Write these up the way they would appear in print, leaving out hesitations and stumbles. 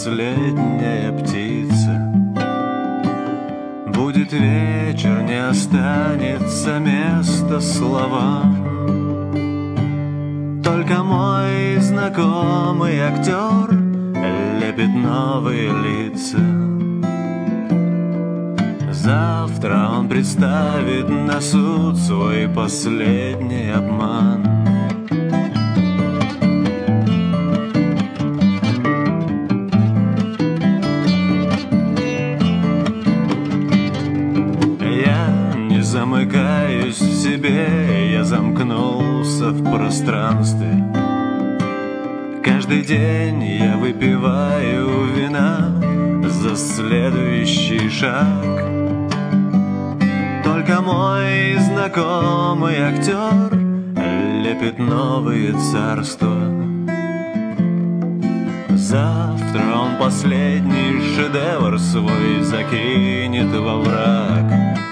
последняя птица. Будет вечер, не останется места словам. Только мой знакомый актер лепит новые лица. Завтра он представит на суд свой последний обман. Замыкаюсь в себе, я замкнулся в пространстве. Каждый день я выпиваю вина за следующий шаг. Только мой знакомый актер лепит новые царства. Завтра он последний шедевр свой закинет во враг.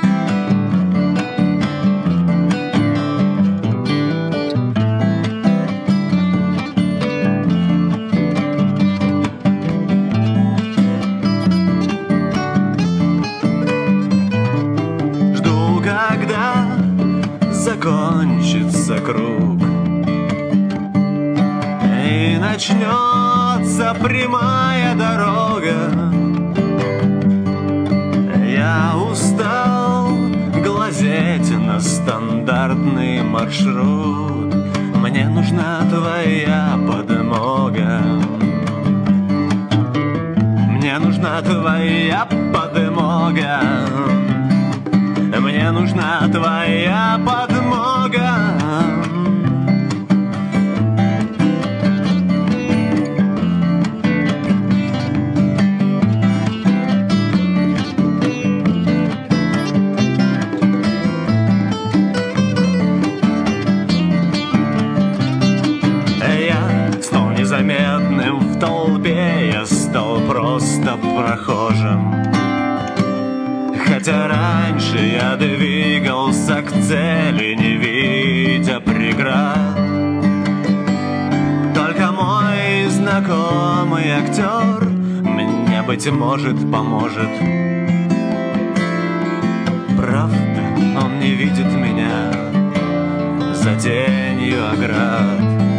Закончится круг и начнется прямая дорога. Я устал глазеть на стандартный маршрут. Мне нужна твоя подмога. Мне нужна твоя подмога. Мне нужна твоя подмога. Я стал незаметным в толпе, я стал просто прохожим. Хотя раньше я двигался к цели, не видя преград. Только мой знакомый актер мне, быть может, поможет. Правда, он не видит меня за тенью оград.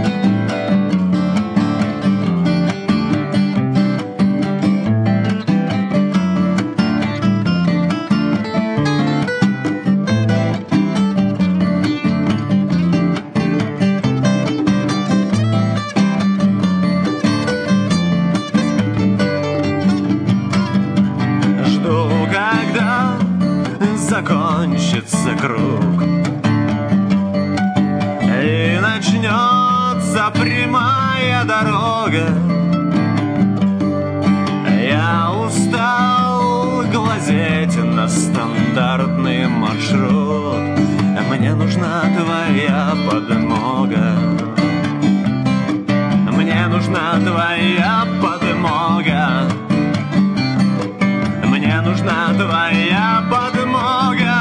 Закончится круг и начнется прямая дорога. Я устал глазеть на стандартный маршрут. Мне нужна твоя подмога. Мне нужна твоя подмога. Мне нужна твоя подмога.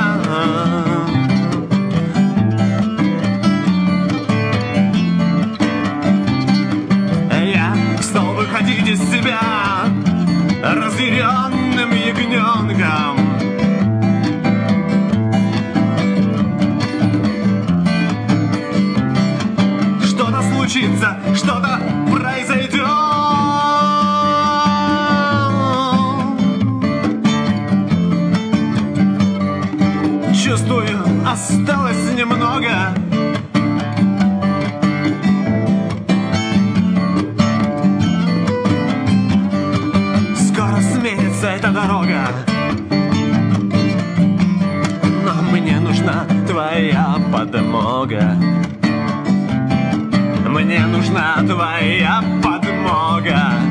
Я стал выходить из себя разъяренным ягненком. Что-то случится, что-то произойдет. Чувствую, осталось немного. Скоро сменится эта дорога. Но мне нужна твоя подмога. Мне нужна твоя подмога.